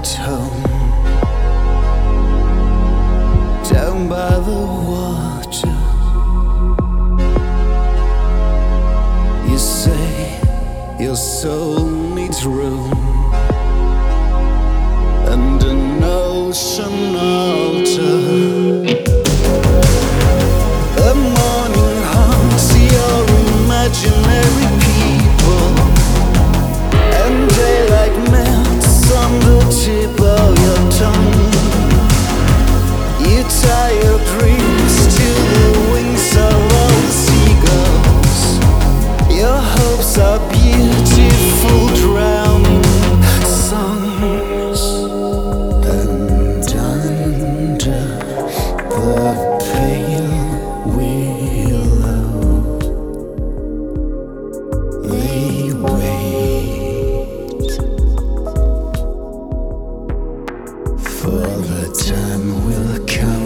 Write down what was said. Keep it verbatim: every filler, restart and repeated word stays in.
at home, down by the water. You say your soul needs room and an ocean altar. The morning haunts your imaginary people, and daylight melts on the tip of your tongue. You tie your dreams to the wings of all the seagulls. Your hopes are beautiful, drowning songs. And under the pale willow, they wait for the time will come